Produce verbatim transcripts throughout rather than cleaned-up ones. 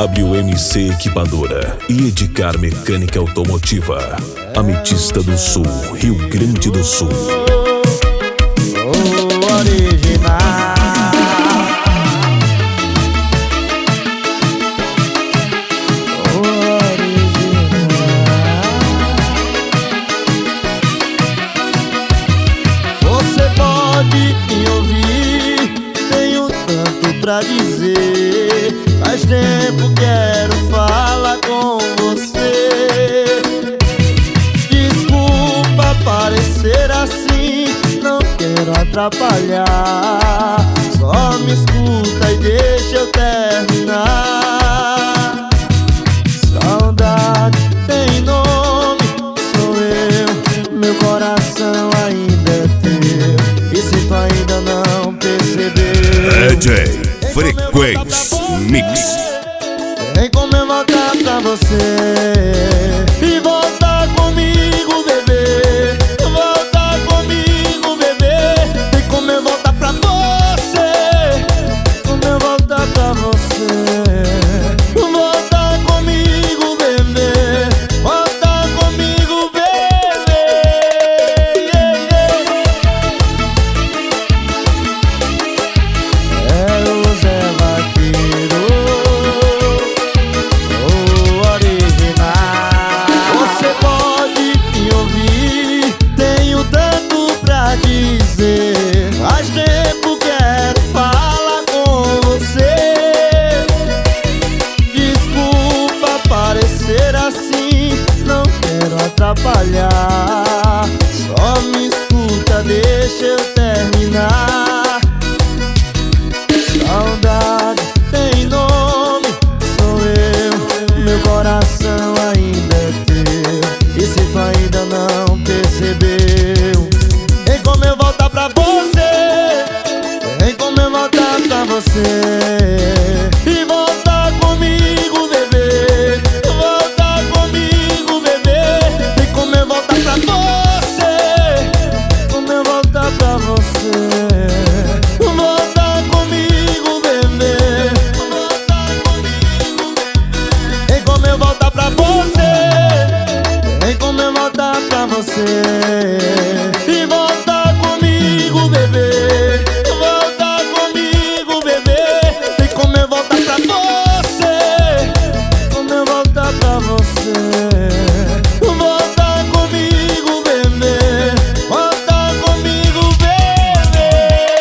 W M C Equipadora e Edcar Mecânica Automotiva. Ametista do Sul, Rio Grande do Sul. O original. Pra dizer, faz tempo quero falar com você. Desculpa parecer assim, não quero atrapalhar. Só me escuta e deixa eu terminar. Saudade tem nome, sou eu, meu coração ainda é teu. E se tu ainda não percebeu, D J Frequência Mix. vem como eu voltar pra você e voltar comigo, bebê. Voltar comigo, bebê. Vem como eu voltar pra você, como eu voltar pra você. Voltar comigo, bebê. Voltar comigo, bebê. É o Zé Vaqueiro, o original. Você pode me ouvir, tenho tanto pra dizer. Faz tempo quero falar com você. Desculpa parecer assim, não quero atrapalhar. Só me escuta, deixa eu terminar. Saudade tem nome, sou eu, meu coração ainda é teu. E se tu ainda não percebeu, vem como eu voltar pra você, vem como eu voltar pra você. E voltar comigo, bebê. Voltar comigo, bebê. Vem como eu voltar pra você, como eu voltar pra você. Voltar comigo, bebê. Voltar comigo, bebê. Vem como eu voltar pra você, vem como eu voltar pra você. E voltar comigo, bebê. Voltar comigo, bebê. Vem como eu voltar pra você, como eu voltar pra você. Voltar comigo, bebê. Voltar comigo, bebê.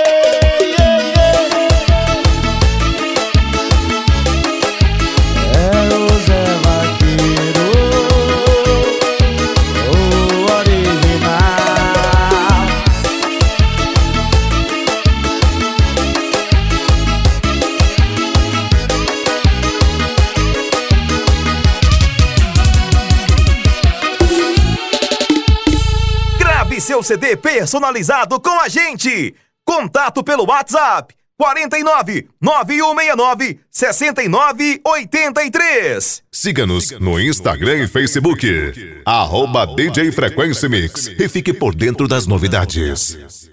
É o Zé Vaqueiro, o original. Grave seu C D personalizado com a gente. Contato pelo WhatsApp quarenta e nove, nove um seis nove, sessenta e nove oitenta e três. Siga-nos no Instagram e Facebook, arroba D J Frequência Mix, e fique por dentro das novidades.